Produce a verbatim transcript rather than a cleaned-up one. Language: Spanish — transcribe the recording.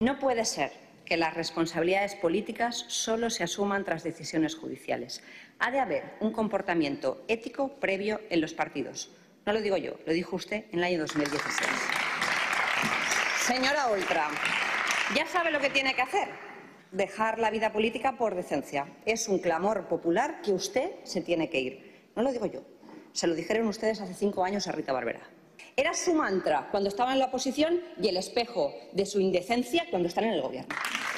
No puede ser que las responsabilidades políticas solo se asuman tras decisiones judiciales. Ha de haber un comportamiento ético previo en los partidos. No lo digo yo, lo dijo usted en el año dos mil dieciséis. Señora Oltra, ya sabe lo que tiene que hacer. Dejar la vida política por decencia. Es un clamor popular que usted se tiene que ir. No lo digo yo. Se lo dijeron ustedes hace cinco años a Rita Barberá. Era su mantra cuando estaba en la oposición y el espejo de su indecencia cuando están en el gobierno.